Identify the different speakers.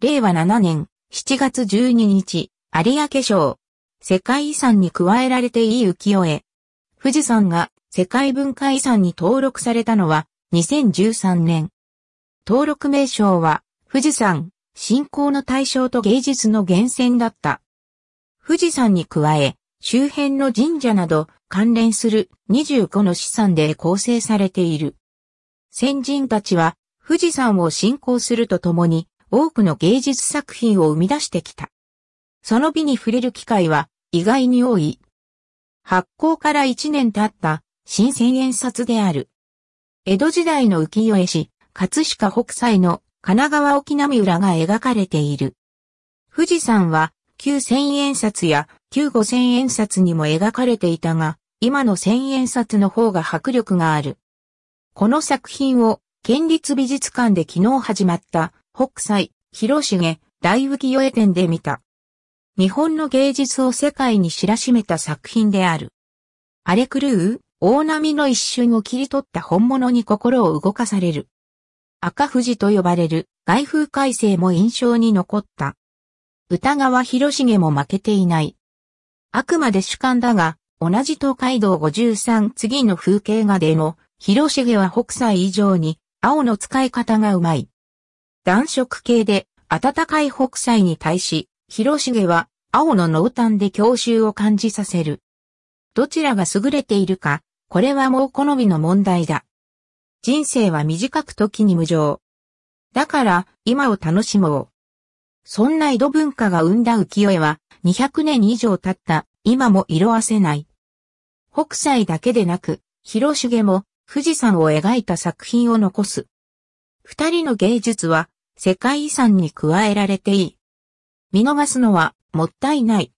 Speaker 1: 令和7年7月12日、有明賞。世界遺産に加えられていい浮世絵。富士山が世界文化遺産に登録されたのは2013年。登録名称は富士山、信仰の対象と芸術の源泉だった。富士山に加え、周辺の神社など関連する25の資産で構成されている。先人たちは富士山を信仰するとともに多くの芸術作品を生み出してきた。その美に触れる機会は意外に多い。発行から1年経った新千円札である。江戸時代の浮世絵師、葛飾北斎の神奈川沖浪裏が描かれている。富士山は旧千円札や旧五千円札にも描かれていたが、今の千円札の方が迫力がある。この作品を県立美術館で昨日始まった北斎、広重大浮世絵展で見た。日本の芸術を世界に知らしめた作品である。荒れ狂う大波の一瞬を切り取った本物に心を動かされる。赤富士と呼ばれる外風快晴も印象に残った。歌川広重も負けていない。あくまで主観だが、同じ東海道53次の風景画での広重は北斎以上に青の使い方がうまい。暖色系で暖かい北斎に対し、広重は青の濃淡で郷愁を感じさせる。どちらが優れているか、これはもう好みの問題だ。人生は短く時に無常。だから今を楽しもう。そんな江戸文化が生んだ浮世絵は200年以上経った今も色あせない。北斎だけでなく、広重も富士山を描いた作品を残す。二人の芸術は世界遺産に加えられていい。見逃すのはもったいない。